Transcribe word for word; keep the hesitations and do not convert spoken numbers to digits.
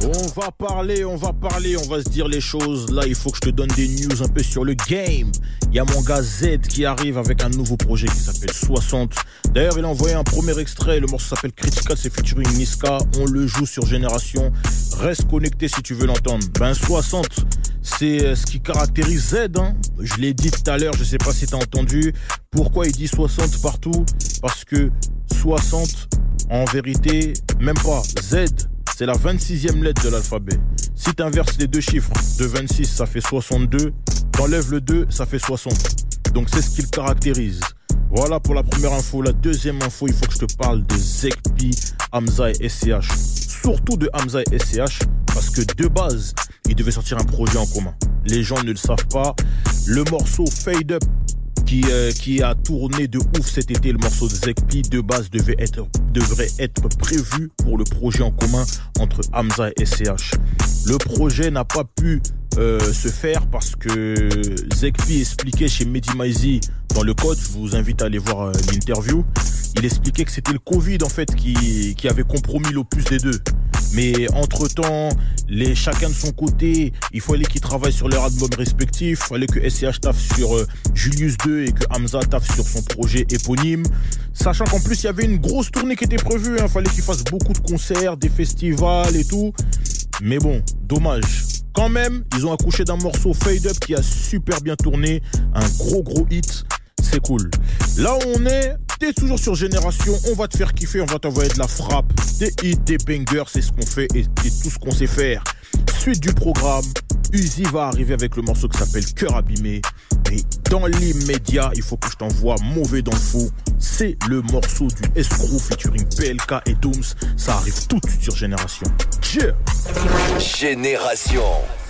On va parler, on va parler, on va se dire les choses. Là, il faut que je te donne des news un peu sur le game. Il y a mon gars Z qui arrive avec un nouveau projet qui s'appelle soixante. D'ailleurs, il a envoyé un premier extrait. Le morceau s'appelle Critical, c'est featuring Niska. On le joue sur Génération. Reste connecté si tu veux l'entendre. Ben soixante, c'est ce qui caractérise Z. Hein. Je l'ai dit tout à l'heure, je sais pas si t'as entendu. Pourquoi il dit soixante partout ? Parce que soixante, en vérité, même pas. Z, c'est la vingt-sixième lettre de l'alphabet. Si tu inverses les deux chiffres, de vingt-six, ça fait soixante-deux. T'enlèves le deux, ça fait soixante. Donc c'est ce qui le caractérise. Voilà pour la première info. La deuxième info, il faut que je te parle de Zekpi, Hamza et S C H. Surtout de Hamza et S C H, parce que de base, ils devaient sortir un projet en commun. Les gens ne le savent pas. Le morceau Fade Up, Qui, euh, qui a tourné de ouf cet été, le morceau de Zekpi, de base devait être, devrait être prévu pour le projet en commun entre Hamza et S C H. Le projet n'a pas pu euh, se faire parce que Zekpi expliquait chez Mehdi Maizi dans le code, je vous invite à aller voir euh, l'interview, il expliquait que c'était le Covid en fait qui, qui avait compromis l'opus des deux. Mais entre-temps, les, chacun de son côté, il fallait qu'ils travaillent sur leurs albums respectifs. Il fallait que S C H taffe sur euh, Julius deux et que Hamza taffe sur son projet éponyme. Sachant qu'en plus, il y avait une grosse tournée qui était prévue. Il hein. fallait qu'ils fassent beaucoup de concerts, des festivals et tout. Mais bon, dommage. Quand même, ils ont accouché d'un morceau Fade Up qui a super bien tourné. Un gros gros hit. C'est cool. Là où on est, t'es toujours sur Génération, on va te faire kiffer, on va t'envoyer de la frappe, des hits, des bangers, c'est ce qu'on fait et, et tout ce qu'on sait faire. Suite du programme, Uzi va arriver avec le morceau qui s'appelle Cœur abîmé. Et dans l'immédiat, il faut que je t'envoie Mauvais dans le fou. C'est le morceau du Escrew featuring P L K et Dooms. Ça arrive tout de suite sur Génération. Yeah. Génération.